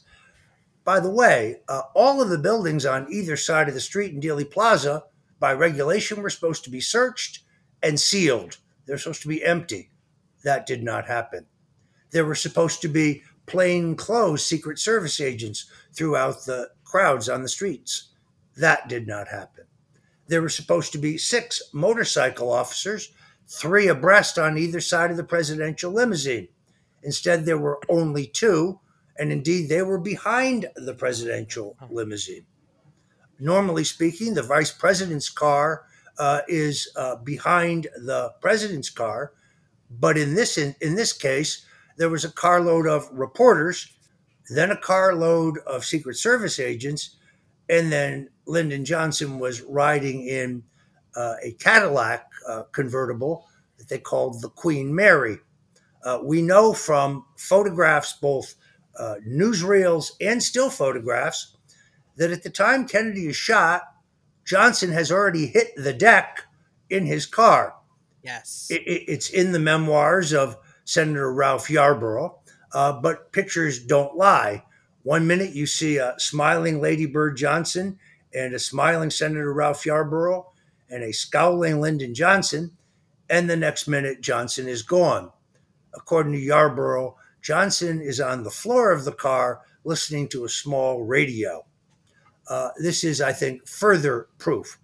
By the way, uh, all of the buildings on either side of the street in Dealey Plaza, by regulation, were supposed to be searched and sealed. They're supposed to be empty. That did not happen. There were supposed to be plainclothes Secret Service agents throughout the crowds on the streets. That did not happen. There were supposed to be six motorcycle officers, three abreast on either side of the presidential limousine. Instead, there were only two, and indeed, they were behind the presidential limousine. Normally speaking, the vice president's car uh, is uh, behind the president's car, but in this in, in this case, there was a carload of reporters, then a carload of Secret Service agents, and then Lyndon Johnson was riding in uh, a Cadillac uh, convertible that they called the Queen Mary. Uh, we know from photographs, both uh, newsreels and still photographs, that at the time Kennedy is shot, Johnson has already hit the deck in his car. Yes. It, it, it's in the memoirs of Senator Ralph Yarborough, uh, but pictures don't lie. One minute you see a smiling Lady Bird Johnson and a smiling Senator Ralph Yarborough and a scowling Lyndon Johnson, and the next minute Johnson is gone. According to Yarborough, Johnson is on the floor of the car listening to a small radio. Uh, this is, I think, further proof.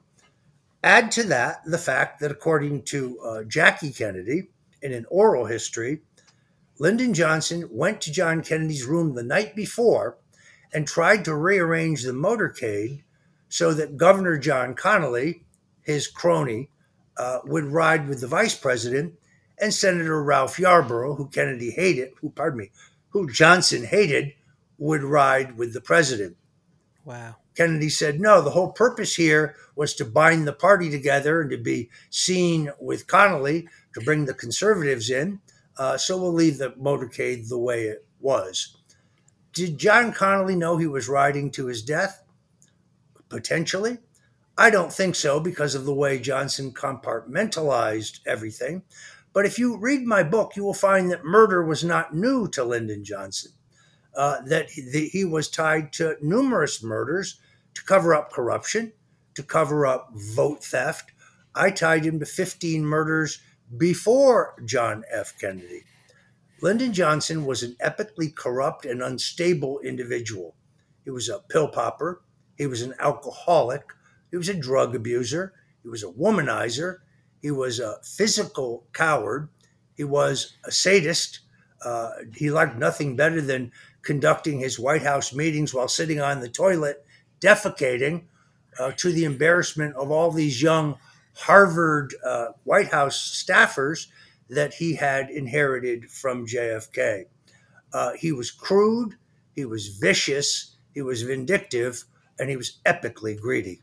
Add to that the fact that, according to uh, Jackie Kennedy, in an oral history, Lyndon Johnson went to John Kennedy's room the night before and tried to rearrange the motorcade so that Governor John Connally, his crony, uh, would ride with the vice president, and Senator Ralph Yarborough, who Kennedy hated, who, pardon me, who Johnson hated, would ride with the president. Wow. Kennedy said, no, the whole purpose here was to bind the party together and to be seen with Connally to bring the conservatives in. Uh, so we'll leave the motorcade the way it was. Did John Connally know he was riding to his death? Potentially. I don't think so because of the way Johnson compartmentalized everything. But if you read my book, you will find that murder was not new to Lyndon Johnson, uh, that he, the, he was tied to numerous murders to cover up corruption, to cover up vote theft. I tied him to fifteen murders before John F. Kennedy. Lyndon Johnson was an epically corrupt and unstable individual. He was a pill popper. He was an alcoholic. He was a drug abuser. He was a womanizer. He was a physical coward. He was a sadist. Uh, he liked nothing better than conducting his White House meetings while sitting on the toilet, defecating, uh, to the embarrassment of all these young Harvard uh, White House staffers that he had inherited from J F K. Uh, he was crude, he was vicious, he was vindictive, and he was epically greedy.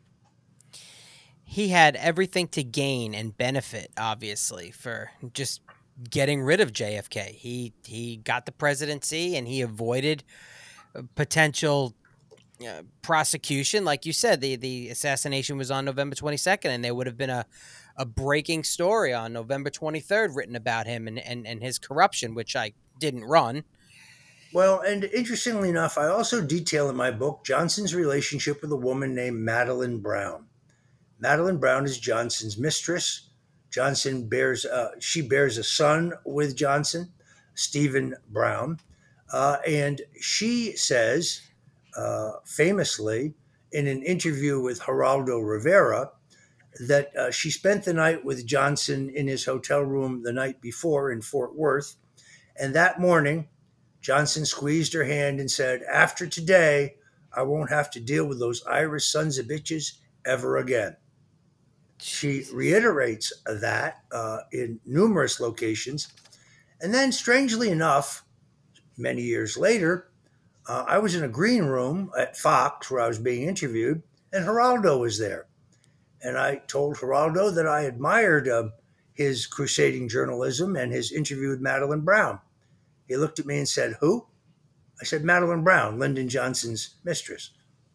He had everything to gain and benefit, obviously, for just getting rid of J F K. He he got the presidency and he avoided potential uh, prosecution. Like you said, the, the assassination was on November twenty-second, and there would have been a, a breaking story on November twenty-third written about him and, and, and his corruption, which I didn't run. Well, and interestingly enough, I also detail in my book Johnson's relationship with a woman named Madeline Brown. Madeline Brown is Johnson's mistress. Johnson bears, uh, she bears a son with Johnson, Stephen Brown. Uh, and she says, uh, famously, in an interview with Geraldo Rivera, that uh, she spent the night with Johnson in his hotel room the night before in Fort Worth. And that morning, Johnson squeezed her hand and said, "After today, I won't have to deal with those Irish sons of bitches ever again." She reiterates that uh, in numerous locations. And then, strangely enough, many years later, uh, I was in a green room at Fox where I was being interviewed, and Geraldo was there. And I told Geraldo that I admired uh, his crusading journalism and his interview with Madeline Brown. He looked at me and said, "Who?" I said, "Madeline Brown, Lyndon Johnson's mistress."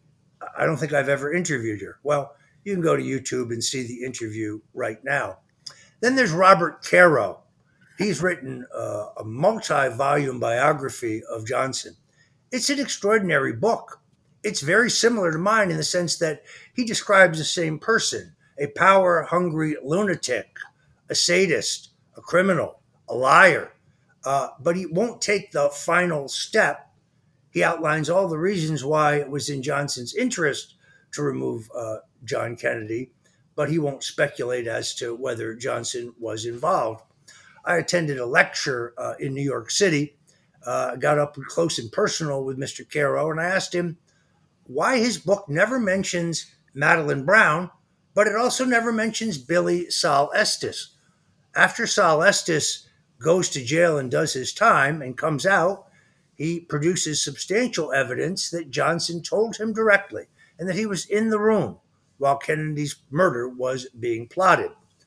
"I don't think I've ever interviewed her." Well, you can go to YouTube and see the interview right now. Then there's Robert Caro. He's written uh, a multi-volume biography of Johnson. It's an extraordinary book. It's very similar to mine in the sense that he describes the same person, a power-hungry lunatic, a sadist, a criminal, a liar. Uh, but he won't take the final step. He outlines all the reasons why it was in Johnson's interest to remove uh, John Kennedy, but he won't speculate as to whether Johnson was involved. I attended a lecture uh, in New York City, uh, got up close and personal with Mister Caro, and I asked him why his book never mentions Madeline Brown, but it also never mentions Billy Sol Estes. After Sol Estes goes to jail and does his time and comes out, he produces substantial evidence that Johnson told him directly and that he was in the room while Kennedy's murder was being plotted.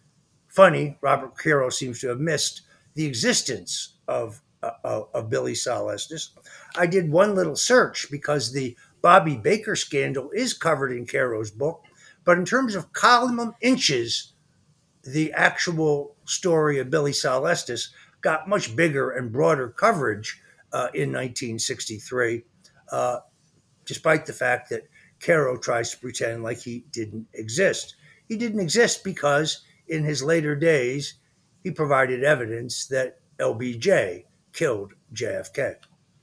Funny, Robert Caro seems to have missed the existence of, uh, of Billy Sol Estes. I did one little search because the Bobby Baker scandal is covered in Caro's book, but in terms of column inches, the actual story of Billy Sol Estes got much bigger and broader coverage uh, in nineteen sixty-three, uh, despite the fact that Caro tries to pretend like he didn't exist. He didn't exist because in his later days, he provided evidence that L B J killed J F K.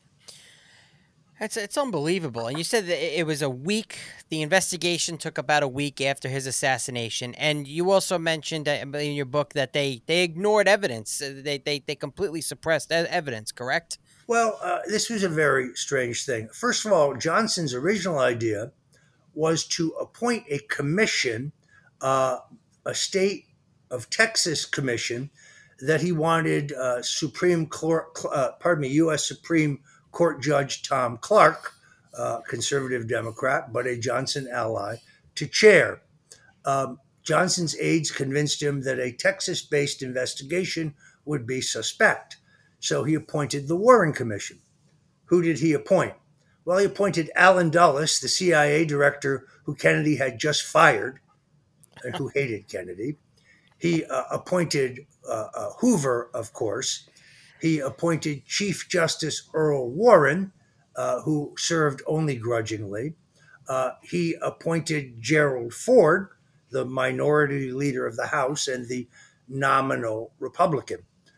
It's it's unbelievable. And you said that it was a week. The investigation took about a week after his assassination. And you also mentioned in your book that they, they ignored evidence. They, they they completely suppressed evidence, correct? Well, uh, this was a very strange thing. First of all, Johnson's original idea was to appoint a commission, uh, a state of Texas commission, that he wanted uh, Supreme Court, uh, pardon me, U S Supreme Court Judge Tom Clark, uh, conservative Democrat, but a Johnson ally, to chair. Um, Johnson's aides convinced him that a Texas-based investigation would be suspect. So he appointed the Warren Commission. Who did he appoint? Well, he appointed Allen Dulles, the C I A director who Kennedy had just fired and who hated Kennedy. He uh, appointed uh, uh, Hoover, of course. He appointed Chief Justice Earl Warren, uh, who served only grudgingly. Uh, he appointed Gerald Ford, the minority leader of the House and the nominal Republican.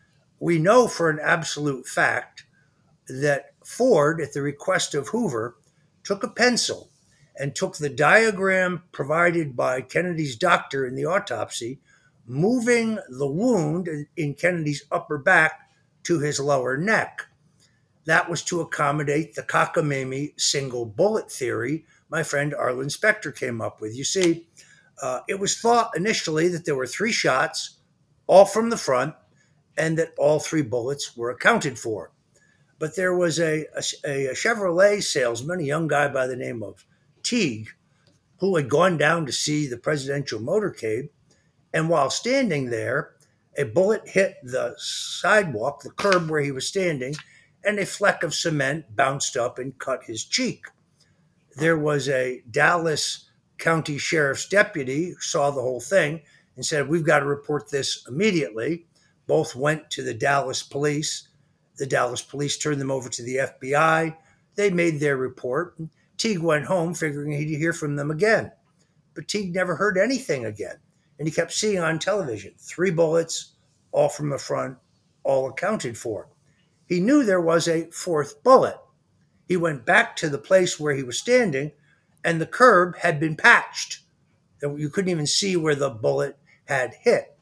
We know for an absolute fact that Ford, at the request of Hoover, took a pencil and took the diagram provided by Kennedy's doctor in the autopsy, moving the wound in Kennedy's upper back to his lower neck. That was to accommodate the cockamamie single bullet theory my friend Arlen Specter came up with. You see, uh, it was thought initially that there were three shots, all from the front, and that all three bullets were accounted for. But there was a, a, a Chevrolet salesman, a young guy by the name of Teague, who had gone down to see the presidential motorcade. And while standing there, a bullet hit the sidewalk, the curb where he was standing, and a fleck of cement bounced up and cut his cheek. There was a Dallas County Sheriff's deputy who saw the whole thing and said, "We've got to report this immediately." Both went to the Dallas police. The Dallas police turned them over to the F B I. They made their report. Teague went home figuring he'd hear from them again. But Teague never heard anything again. And he kept seeing on television three bullets, all from the front, all accounted for. He knew there was a fourth bullet. He went back to the place where he was standing, and the curb had been patched. You couldn't even see where the bullet had hit.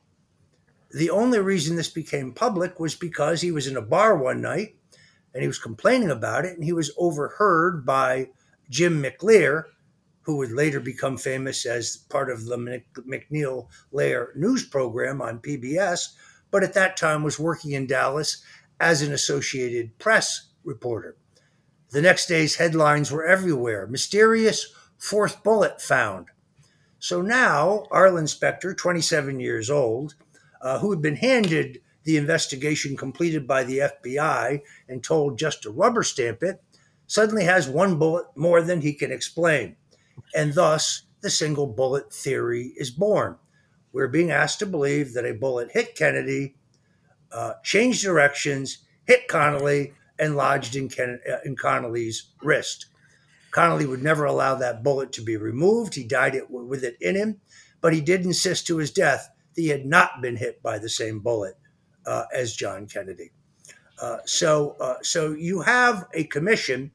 The only reason this became public was because he was in a bar one night and he was complaining about it, and he was overheard by Jim McLear, who would later become famous as part of the McNeil Lehrer news program on P B S, but at that time was working in Dallas as an Associated Press reporter. The next day's headlines were everywhere. Mysterious fourth bullet found. So now Arlen Specter, twenty-seven years old, uh, who had been handed the investigation completed by the F B I and told just to rubber stamp it, suddenly has one bullet more than he can explain. And thus, the single bullet theory is born. We're being asked to believe that a bullet hit Kennedy, uh, changed directions, hit Connally, and lodged in, Ken- in Connally's wrist. Connally would never allow that bullet to be removed. He died it, with it in him, but he did insist to his death that he had not been hit by the same bullet uh, as John Kennedy. Uh, so, uh, so you have a commission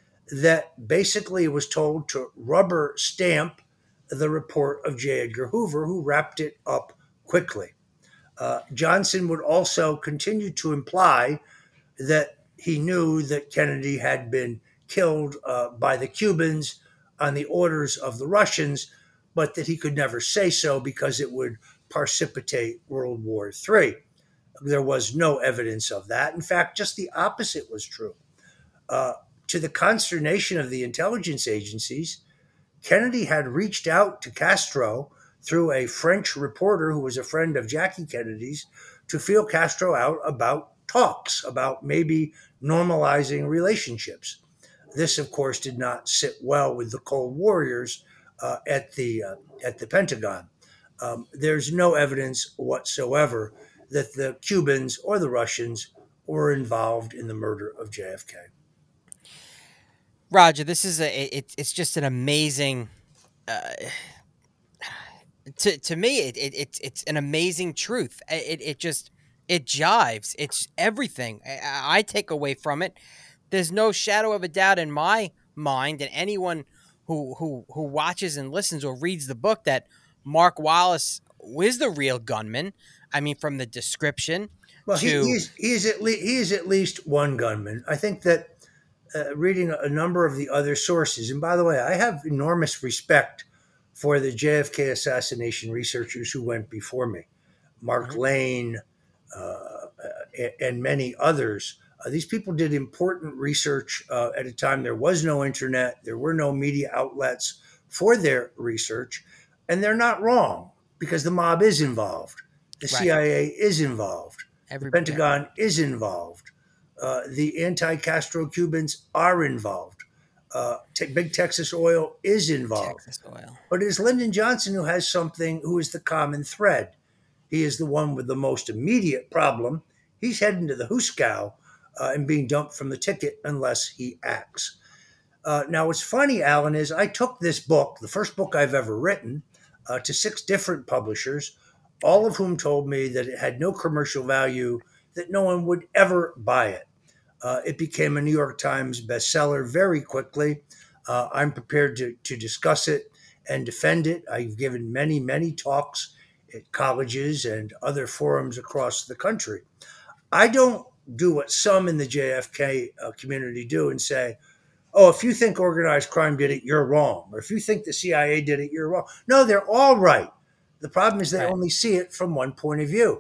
that basically was told to rubber stamp the report of J. Edgar Hoover, who wrapped it up quickly. Uh, Johnson would also continue to imply that he knew that Kennedy had been killed uh, by the Cubans on the orders of the Russians, but that he could never say so because it would precipitate World War Three. There was no evidence of that. In fact, just the opposite was true. Uh, to the consternation of the intelligence agencies, Kennedy had reached out to Castro through a French reporter who was a friend of Jackie Kennedy's to feel Castro out about talks, about maybe normalizing relationships. This, of course, did not sit well with the Cold Warriors uh, at the uh, at the Pentagon. Um, there's no evidence whatsoever that the Cubans or the Russians were involved in the murder of J F K. Roger, this is a it, it's just an amazing uh, to to me it, it it's it's an amazing truth. It it just it jives. It's everything I, I take away from it. There's no shadow of a doubt in my mind, and anyone who who who watches and listens or reads the book, that Mark Wallace was the real gunman. I mean, from the description. Well, to, he, he's he's at least he is at least one gunman. I think that uh, reading a number of the other sources, and by the way, I have enormous respect for the J F K assassination researchers who went before me, Mark mm-hmm. Lane, uh, and many others. Uh, these people did important research uh, at a time there was no internet, there were no media outlets for their research, and they're not wrong because the mob is involved, the right. C I A is involved, Every, the Pentagon yeah. is involved, uh, the anti-Castro Cubans are involved, uh, te- Big Texas Oil is involved. Texas Oil. But it is Lyndon Johnson who has something, who is the common thread. he is the one with the most immediate problem. He's heading to the Huskow uh, and being dumped from the ticket unless he acts. Uh, now, what's funny, Alan, is I took this book, the first book I've ever written, uh, to six different publishers, all of whom told me that it had no commercial value, that no one would ever buy it. Uh, it became a New York Times bestseller very quickly. Uh, I'm prepared to, to discuss it and defend it. I've given many, many talks at colleges and other forums across the country. I don't do what some in the J F K uh, community do and say, oh, if you think organized crime did it, you're wrong. Or if you think the C I A did it, you're wrong. No, they're all right. The problem is they Right. only see it from one point of view.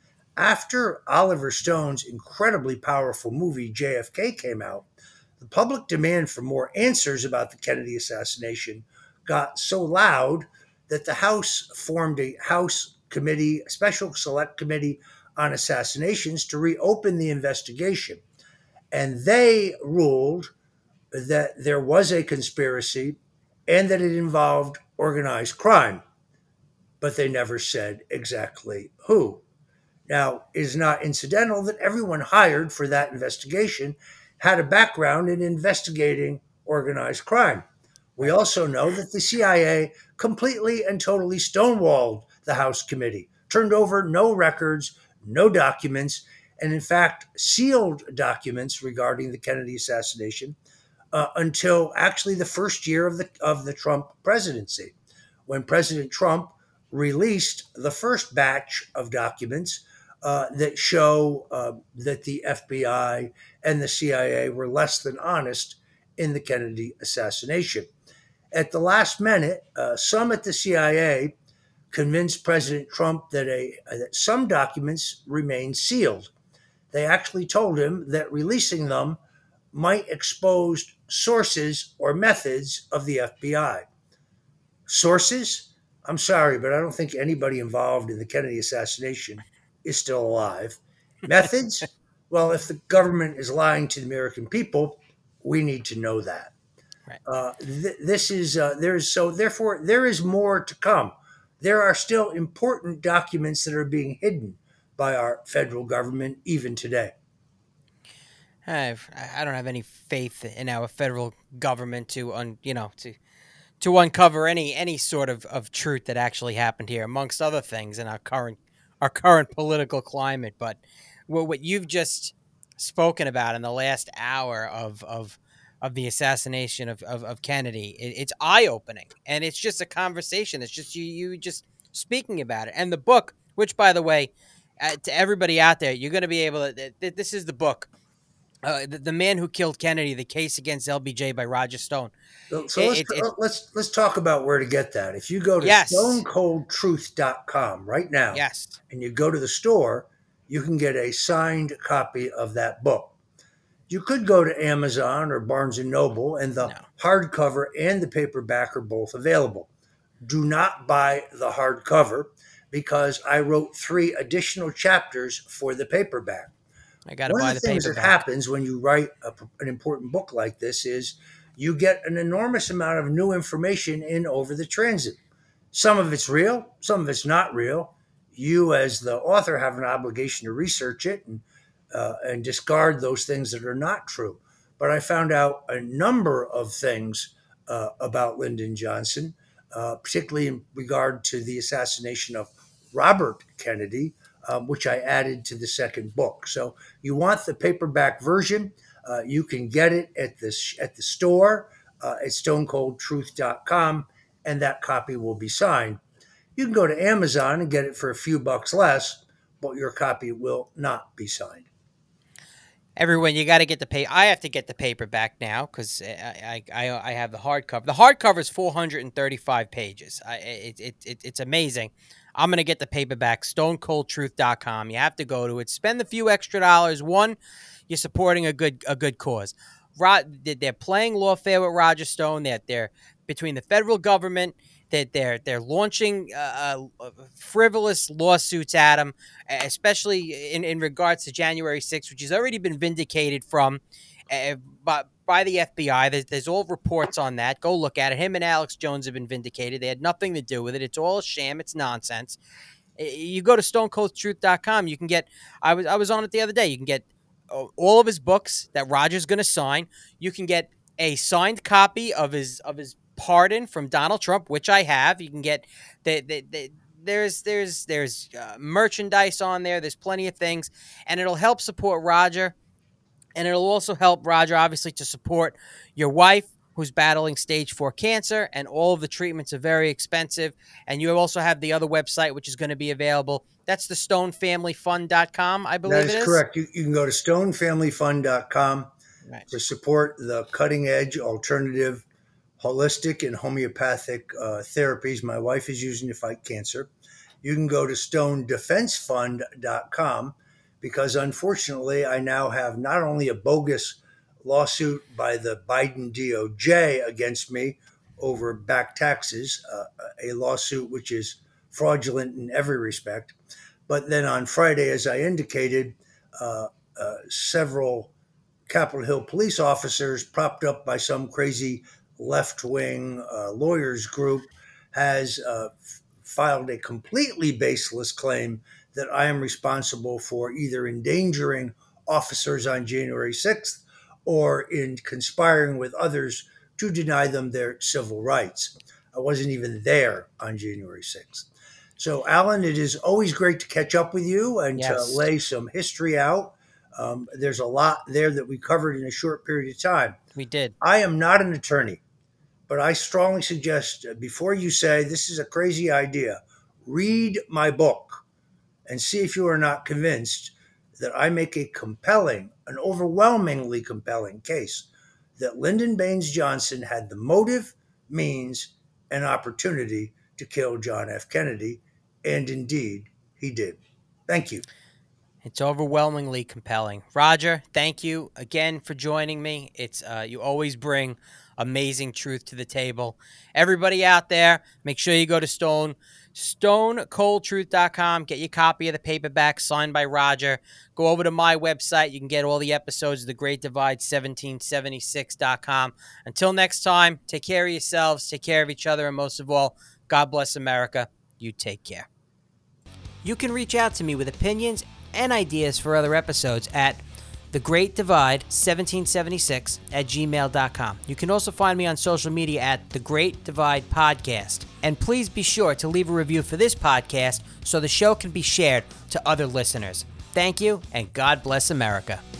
After Oliver Stone's incredibly powerful movie J F K came out, the public demand for more answers about the Kennedy assassination got so loud that the House formed a House committee, a special select committee on assassinations to reopen the investigation. And they ruled that there was a conspiracy and that it involved organized crime, but they never said exactly who. Now, it is not incidental that everyone hired for that investigation had a background in investigating organized crime. We also know that the C I A completely and totally stonewalled the House committee, turned over no records, no documents, and in fact sealed documents regarding the Kennedy assassination uh, until actually the first year of the of the Trump presidency, when President Trump released the first batch of documents uh, that show uh, that the F B I and the C I A were less than honest in the Kennedy assassination. At the last minute, uh, some at the C I A convinced President Trump that a that some documents remain sealed. They actually told him that releasing them might expose sources or methods of the F B I. Sources? I'm sorry, but I don't think anybody involved in the Kennedy assassination is still alive. Methods? Well, if the government is lying to the American people, we need to know that. Right. Uh, th- this is uh, there's so therefore there is more to come. There are still important documents that are being hidden by our federal government even today. I've, I don't have any faith in our federal government to, un, you know, to to uncover any any sort of, of truth that actually happened here, amongst other things in our current our current political climate. But what, what you've just spoken about in the last hour of of of the assassination of, of, of Kennedy, it, it's eye opening, and it's just a conversation. It's just you you just speaking about it, and the book, which by the way, uh, to everybody out there, you're going to be able to. Th- this is the book. Uh, the, the Man Who Killed Kennedy: The Case Against L B J by Roger Stone. So, so let's It, it, it, let's let's talk about where to get that. If you go to yes, stone cold truth dot com right now yes, and you go to the store, you can get a signed copy of that book. You could go to Amazon or Barnes and Noble, and the no, hardcover and the paperback are both available. Do not buy the hardcover because I wrote three additional chapters for the paperback. I got to One of buy the the things that paperback. happens when you write a, an important book like this is you get an enormous amount of new information in over the transit. Some of it's real, some of it's not real. You, as the author, have an obligation to research it and uh, and discard those things that are not true. But I found out a number of things uh, about Lyndon Johnson, uh, particularly in regard to the assassination of Robert Kennedy, um, which I added to the second book. So you want the paperback version? Uh, you can get it at the at the store uh, at stone cold truth dot com, and that copy will be signed. You can go to Amazon and get it for a few bucks less, but your copy will not be signed. Everyone, you got to get the pay. I have to get the paperback now because I, I I I have the hardcover. The hardcover is four hundred thirty-five pages. I, it, it, it it's amazing. I'm gonna get the paperback. stone cold truth dot com. You have to go to it. Spend a few extra dollars. One, you're supporting a good a good cause. Rod, they're playing lawfare with Roger Stone. That they're between the federal government. That they're they're launching uh, uh, frivolous lawsuits at him, especially in, in regards to January sixth, which has already been vindicated from uh, by, by the F B I. There's, there's all reports on that. Go look at it. Him and Alex Jones have been vindicated. They had nothing to do with it. It's all a sham. It's nonsense. You go to stone cold truth dot com. You can get. I was I was on it the other day. You can get all of his books that Roger's going to sign. You can get a signed copy of his of his pardon from Donald Trump, which I have. You can get the the. the There's there's there's uh, merchandise on there. There's plenty of things, and it'll help support Roger, and it'll also help Roger, obviously, to support your wife who's battling stage four cancer, and all of the treatments are very expensive. And you also have the other website, which is going to be available. That's the stone family fund dot com, I believe That is it is. correct. You, you can go to stone family fund dot com Right. to support the cutting edge alternative holistic and homeopathic uh, therapies my wife is using to fight cancer. You can go to stone defense fund dot com because unfortunately I now have not only a bogus lawsuit by the Biden D O J against me over back taxes, uh, a lawsuit which is fraudulent in every respect, but then on Friday, as I indicated, uh, uh, several Capitol Hill police officers propped up by some crazy left-wing uh, lawyers group has uh, f- filed a completely baseless claim that I am responsible for either endangering officers on January sixth or in conspiring with others to deny them their civil rights. I wasn't even there on January sixth. So, Alan, it is always great to catch up with you and Yes. to lay some history out. Um, there's a lot there that we covered in a short period of time. We did. I am not an attorney, but I strongly suggest uh, before you say this is a crazy idea, read my book and see if you are not convinced that I make a compelling, an overwhelmingly compelling case that Lyndon Baines Johnson had the motive, means, and opportunity to kill John F. Kennedy. And indeed, he did. Thank you. It's overwhelmingly compelling. Roger, thank you again for joining me. It's uh, you always bring amazing truth to the table. Everybody out there, make sure you go to Stone, stone cold truth dot com. Get your copy of the paperback signed by Roger. Go over to my website. You can get all the episodes of The Great Divide, seventeen seventy-six dot com. Until next time, take care of yourselves, take care of each other, and most of all, God bless America. You take care. You can reach out to me with opinions and ideas for other episodes at The Great Divide seventeen seventy-six at gmail dot com. You can also find me on social media at The Great Divide Podcast. And please be sure to leave a review for this podcast so the show can be shared to other listeners. Thank you, and God bless America.